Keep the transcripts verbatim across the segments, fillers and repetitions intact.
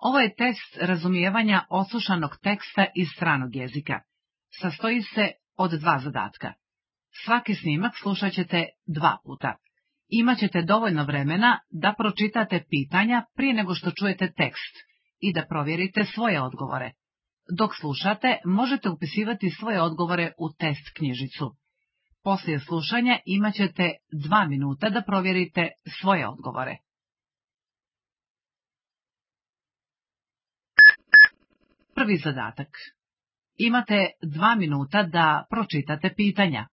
Ovo je test razumijevanja odslušanog teksta iz stranog jezika. Sastoji se od dva zadatka. Svaki snimak slušat ćete dva puta. Imaćete dovoljno vremena da pročitate pitanja prije nego što čujete tekst i da provjerite svoje odgovore. Dok slušate, možete upisivati svoje odgovore u test knjižicu. Poslije slušanja imaćete dva minuta da provjerite svoje odgovore. Prvi zadatak. Imate dva minuta da pročitate pitanja.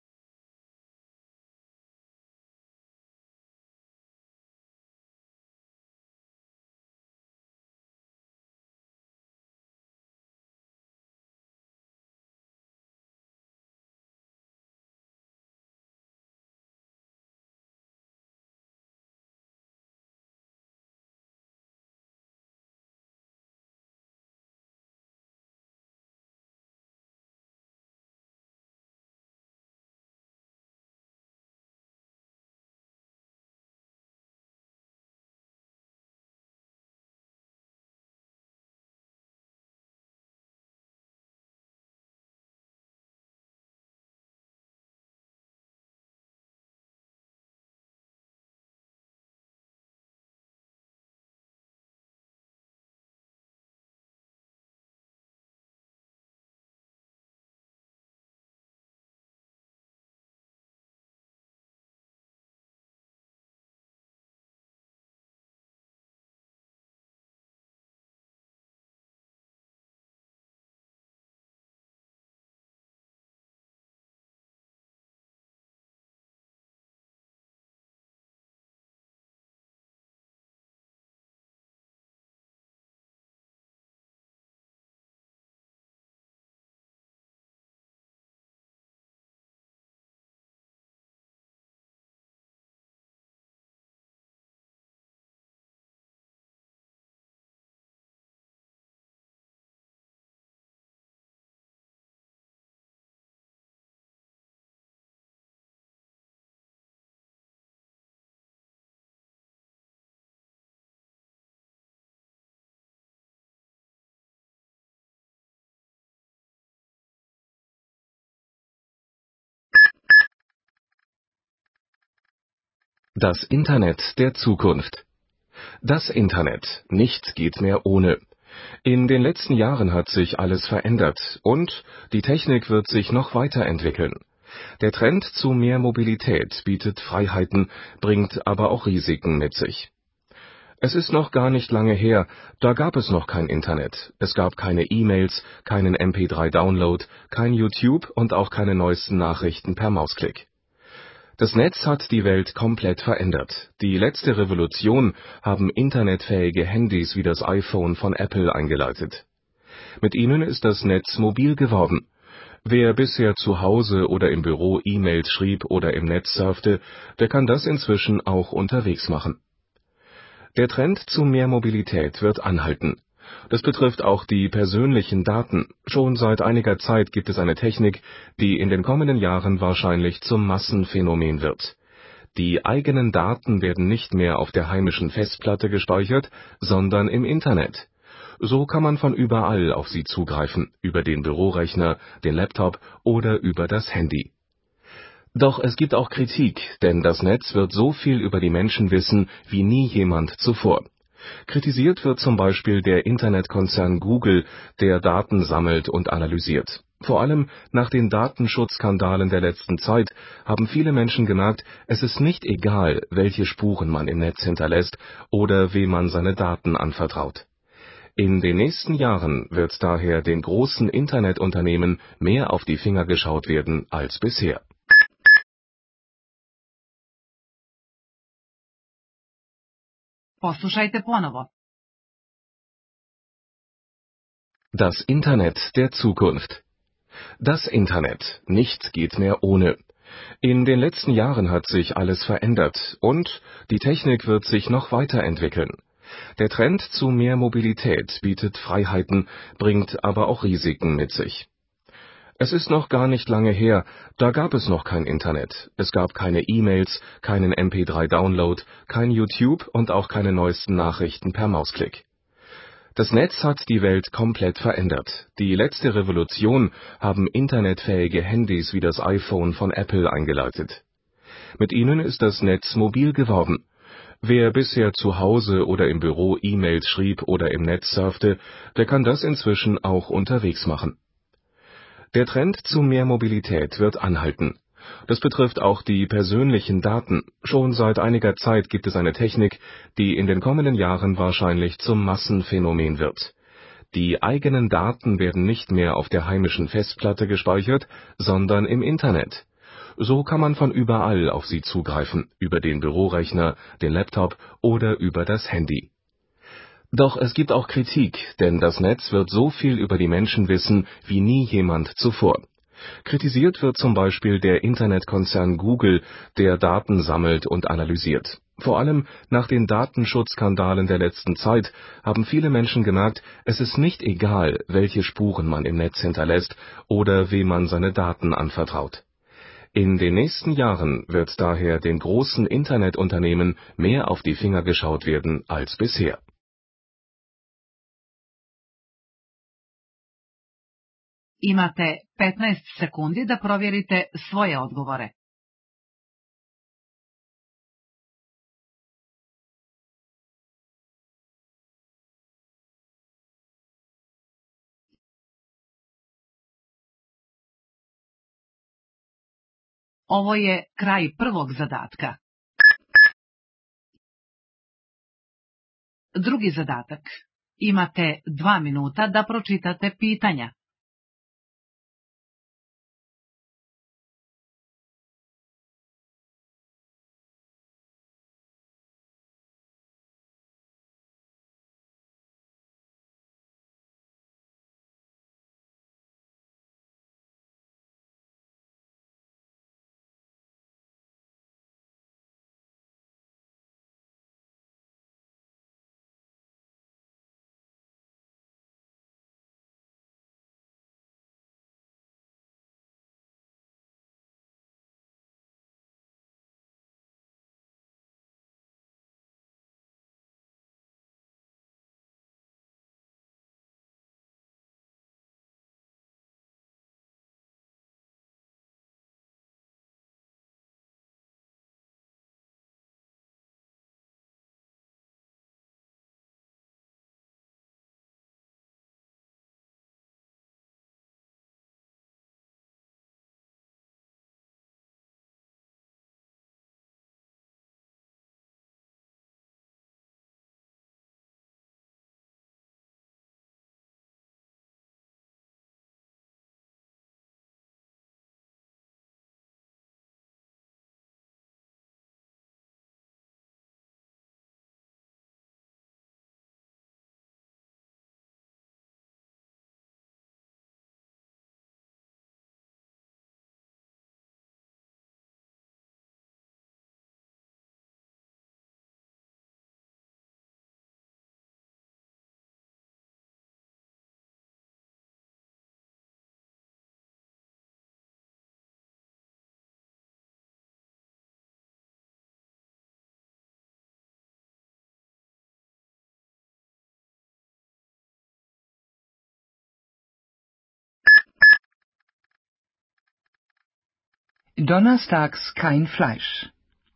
Das Internet der Zukunft. Das Internet, nichts geht mehr ohne. In den letzten Jahren hat sich alles verändert und die Technik wird sich noch weiterentwickeln. Der Trend zu mehr Mobilität bietet Freiheiten, bringt aber auch Risiken mit sich. Es ist noch gar nicht lange her, da gab es noch kein Internet, es gab keine E-Mails, keinen M P drei Download, kein YouTube und auch keine neuesten Nachrichten per Mausklick. Das Netz hat die Welt komplett verändert. Die letzte Revolution haben internetfähige Handys wie das iPhone von Apple eingeleitet. Mit ihnen ist das Netz mobil geworden. Wer bisher zu Hause oder im Büro E-Mails schrieb oder im Netz surfte, der kann das inzwischen auch unterwegs machen. Der Trend zu mehr Mobilität wird anhalten. Das betrifft auch die persönlichen Daten. Schon seit einiger Zeit gibt es eine Technik, die in den kommenden Jahren wahrscheinlich zum Massenphänomen wird. Die eigenen Daten werden nicht mehr auf der heimischen Festplatte gespeichert, sondern im Internet. So kann man von überall auf sie zugreifen, über den Bürorechner, den Laptop oder über das Handy. Doch es gibt auch Kritik, denn das Netz wird so viel über die Menschen wissen wie nie jemand zuvor. Kritisiert wird zum Beispiel der Internetkonzern Google, der Daten sammelt und analysiert. Vor allem nach den Datenschutzskandalen der letzten Zeit haben viele Menschen gemerkt, es ist nicht egal, welche Spuren man im Netz hinterlässt oder wem man seine Daten anvertraut. In den nächsten Jahren wird daher den großen Internetunternehmen mehr auf die Finger geschaut werden als bisher. Poslušajte ponovo. Das Internet der Zukunft. Das Internet, nichts geht mehr ohne. In den letzten Jahren hat sich alles verändert und die Technik wird sich noch weiterentwickeln. Der Trend zu mehr Mobilität bietet Freiheiten, bringt aber auch Risiken mit sich. Es ist noch gar nicht lange her, da gab es noch kein Internet, es gab keine E-Mails, keinen M P drei Download, kein YouTube und auch keine neuesten Nachrichten per Mausklick. Das Netz hat die Welt komplett verändert. Die letzte Revolution haben internetfähige Handys wie das iPhone von Apple eingeleitet. Mit ihnen ist das Netz mobil geworden. Wer bisher zu Hause oder im Büro E-Mails schrieb oder im Netz surfte, der kann das inzwischen auch unterwegs machen. Der Trend zu mehr Mobilität wird anhalten. Das betrifft auch die persönlichen Daten. Schon seit einiger Zeit gibt es eine Technik, die in den kommenden Jahren wahrscheinlich zum Massenphänomen wird. Die eigenen Daten werden nicht mehr auf der heimischen Festplatte gespeichert, sondern im Internet. So kann man von überall auf sie zugreifen, über den Bürorechner, den Laptop oder über das Handy. Doch es gibt auch Kritik, denn das Netz wird so viel über die Menschen wissen wie nie jemand zuvor. Kritisiert wird zum Beispiel der Internetkonzern Google, der Daten sammelt und analysiert. Vor allem nach den Datenschutzskandalen der letzten Zeit haben viele Menschen gemerkt, es ist nicht egal, welche Spuren man im Netz hinterlässt oder wem man seine Daten anvertraut. In den nächsten Jahren wird daher den großen Internetunternehmen mehr auf die Finger geschaut werden als bisher. Imate petnaest sekundi da provjerite svoje odgovore. Ovo je kraj prvog zadatka. Drugi zadatak. Imate dva minuta da pročitate pitanja. Donnerstags kein Fleisch.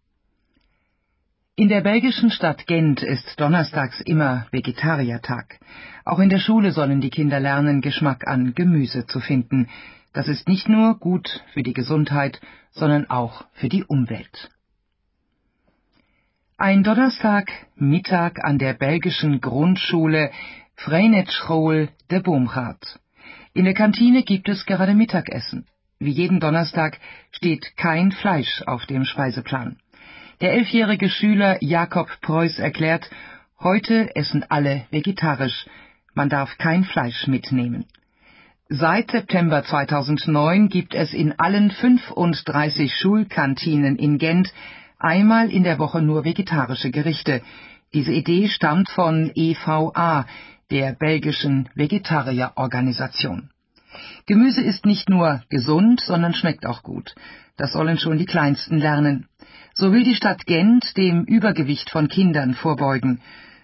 In der belgischen Stadt Gent ist donnerstags immer Vegetariertag. Auch in der Schule sollen die Kinder lernen, Geschmack an Gemüse zu finden. Das ist nicht nur gut für die Gesundheit, sondern auch für die Umwelt. Ein Donnerstagmittag an der belgischen Grundschule Vrijnetschool de Boomgaard. In der Kantine gibt es gerade Mittagessen. Wie jeden Donnerstag steht kein Fleisch auf dem Speiseplan. Der elfjährige Schüler Jakob Preuß erklärt, heute essen alle vegetarisch. Man darf kein Fleisch mitnehmen. Seit September zweitausendneun gibt es in allen fünfunddreißig Schulkantinen in Gent einmal in der Woche nur vegetarische Gerichte. Diese Idee stammt von E V A, der belgischen Vegetarierorganisation. Gemüse ist nicht nur gesund, sondern schmeckt auch gut. Das sollen schon die Kleinsten lernen. So will die Stadt Gent dem Übergewicht von Kindern vorbeugen.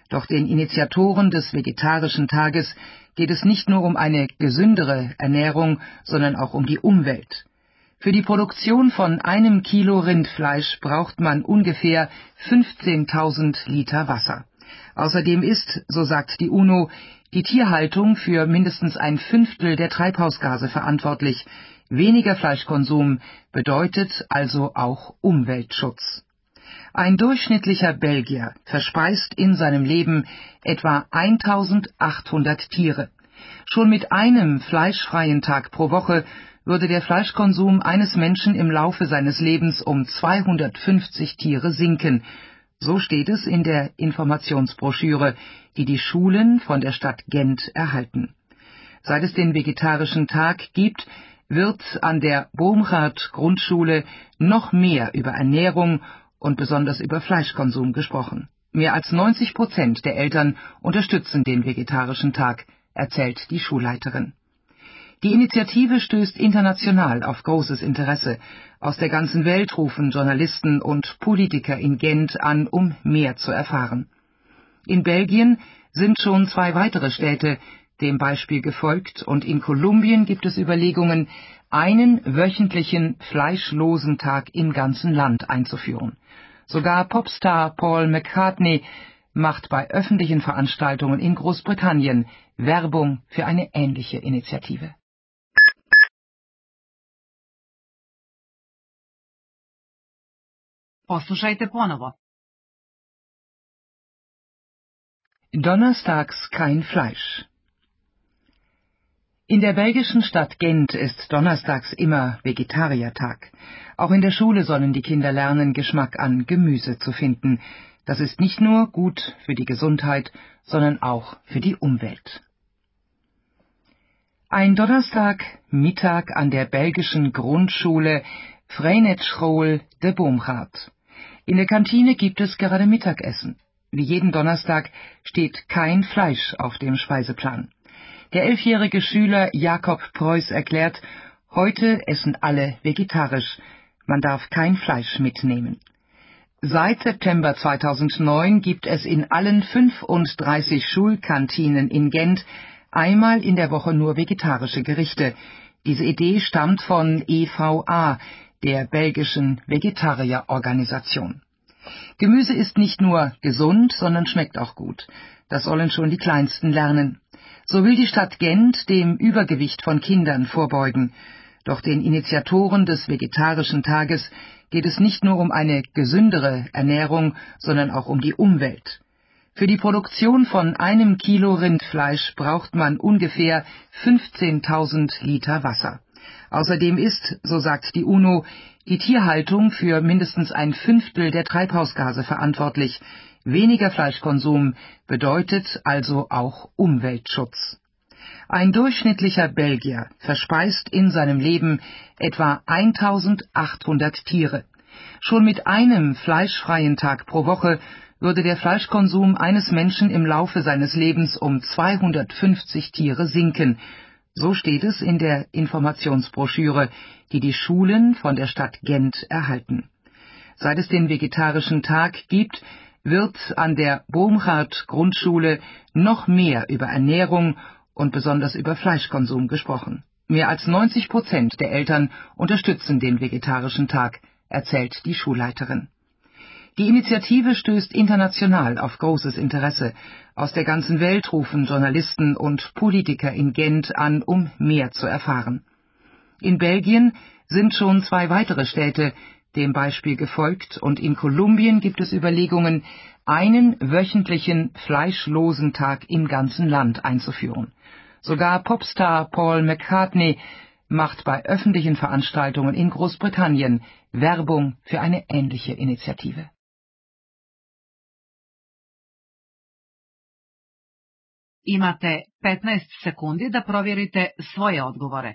Doch den Initiatoren des Vegetarischen Tages geht es nicht nur um eine gesündere Ernährung, sondern auch um die Umwelt. Für die Produktion von einem Kilo Rindfleisch braucht man ungefähr fünfzehntausend Liter Wasser. Außerdem ist, so sagt die UNO, die Tierhaltung für mindestens ein Fünftel der Treibhausgase verantwortlich. Weniger Fleischkonsum bedeutet also auch Umweltschutz. Ein durchschnittlicher Belgier verspeist in seinem Leben etwa eintausendachthundert Tiere. Schon mit einem fleischfreien Tag pro Woche würde der Fleischkonsum eines Menschen im Laufe seines Lebens um zweihundertfünfzig Tiere sinken. So steht es in der Informationsbroschüre, die die Schulen von der Stadt Gent erhalten. Seit es den Vegetarischen Tag gibt, wird an der Boomgaard-Grundschule noch mehr über Ernährung und besonders über Fleischkonsum gesprochen. Mehr als neunzig Prozent der Eltern unterstützen den Vegetarischen Tag, erzählt die Schulleiterin. Die Initiative stößt international auf großes Interesse. Aus der ganzen Welt rufen Journalisten und Politiker in Gent an, um mehr zu erfahren. In Belgien sind schon zwei weitere Städte dem Beispiel gefolgt, und in Kolumbien gibt es Überlegungen, einen wöchentlichen fleischlosen Tag im ganzen Land einzuführen. Sogar Popstar Paul McCartney macht bei öffentlichen Veranstaltungen in Großbritannien Werbung für eine ähnliche Initiative. Poslušajte ponovo. Donnerstags kein Fleisch. In der belgischen Stadt Gent ist donnerstags immer Vegetariertag. Auch in der Schule sollen die Kinder lernen, Geschmack an Gemüse zu finden. Das ist nicht nur gut für die Gesundheit, sondern auch für die Umwelt. Ein Donnerstagmittag an der belgischen Grundschule Vrijnetschool de Boomgaard. In der Kantine gibt es gerade Mittagessen. Wie jeden Donnerstag steht kein Fleisch auf dem Speiseplan. Der elfjährige Schüler Jakob Preuß erklärt, heute essen alle vegetarisch. Man darf kein Fleisch mitnehmen. Seit September zweitausendneun gibt es in allen fünfunddreißig Schulkantinen in Gent einmal in der Woche nur vegetarische Gerichte. Diese Idee stammt von E V A, der belgischen Vegetarierorganisation. Gemüse ist nicht nur gesund, sondern schmeckt auch gut. Das sollen schon die Kleinsten lernen. So will die Stadt Gent dem Übergewicht von Kindern vorbeugen. Doch den Initiatoren des Vegetarischen Tages geht es nicht nur um eine gesündere Ernährung, sondern auch um die Umwelt. Für die Produktion von einem Kilo Rindfleisch braucht man ungefähr fünfzehntausend Liter Wasser. Außerdem ist, so sagt die UNO, die Tierhaltung für mindestens ein Fünftel der Treibhausgase verantwortlich. Weniger Fleischkonsum bedeutet also auch Umweltschutz. Ein durchschnittlicher Belgier verspeist in seinem Leben etwa eintausendachthundert Tiere. Schon mit einem fleischfreien Tag pro Woche würde der Fleischkonsum eines Menschen im Laufe seines Lebens um zweihundertfünfzig Tiere sinken. So steht es in der Informationsbroschüre, die die Schulen von der Stadt Gent erhalten. Seit es den Vegetarischen Tag gibt, wird an der Boomgaard-Grundschule noch mehr über Ernährung und besonders über Fleischkonsum gesprochen. Mehr als neunzig Prozent der Eltern unterstützen den Vegetarischen Tag, erzählt die Schulleiterin. Die Initiative stößt international auf großes Interesse. Aus der ganzen Welt rufen Journalisten und Politiker in Gent an, um mehr zu erfahren. In Belgien sind schon zwei weitere Städte dem Beispiel gefolgt, und in Kolumbien gibt es Überlegungen, einen wöchentlichen fleischlosen Tag im ganzen Land einzuführen. Sogar Popstar Paul McCartney macht bei öffentlichen Veranstaltungen in Großbritannien Werbung für eine ähnliche Initiative. Imate petnaest sekundi da provjerite svoje odgovore.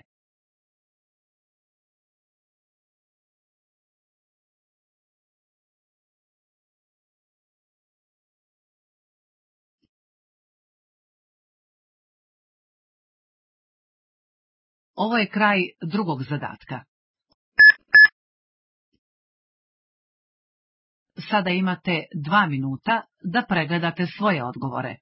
Ovo je kraj drugog zadatka. Sada imate dva minuta da pregledate svoje odgovore.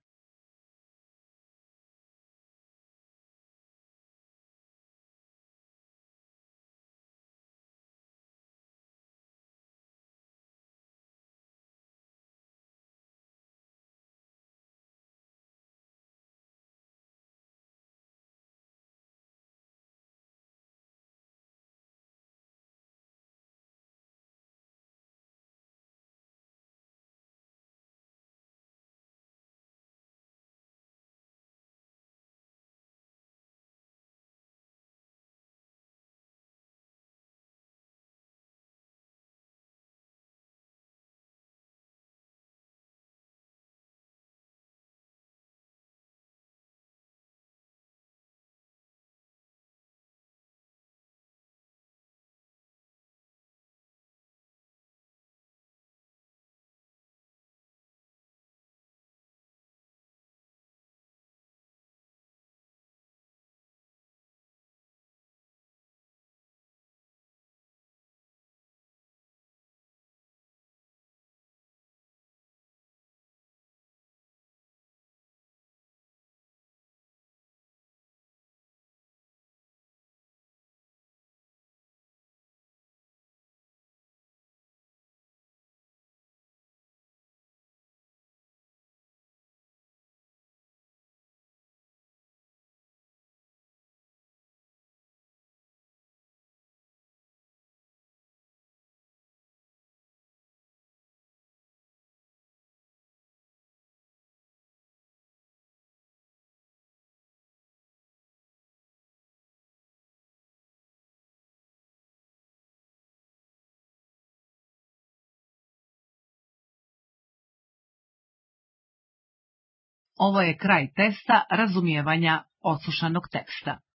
Ovo je kraj testa razumijevanja odslušanog teksta.